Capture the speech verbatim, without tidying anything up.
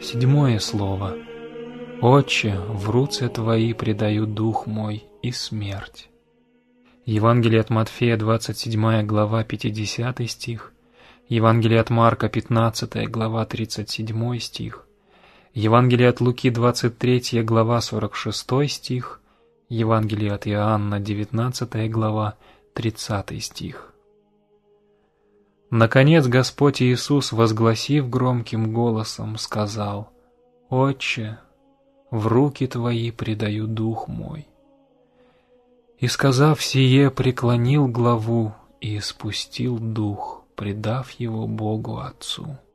Седьмое слово. «Отче, в руце Твои предаю дух мой и смерть». Евангелие от Матфея, двадцать седьмая глава, пятидесятый стих. Евангелие от Марка, пятнадцатая глава, тридцать седьмой стих. Евангелие от Луки, двадцать третья глава, сорок шестой стих. Евангелие от Иоанна, девятнадцатая глава, тридцатый стих. Наконец Господь Иисус, возгласив громким голосом, сказал: «Отче, в руки Твои предаю дух мой». И, сказав сие, преклонил главу и испустил дух, предав его Богу Отцу.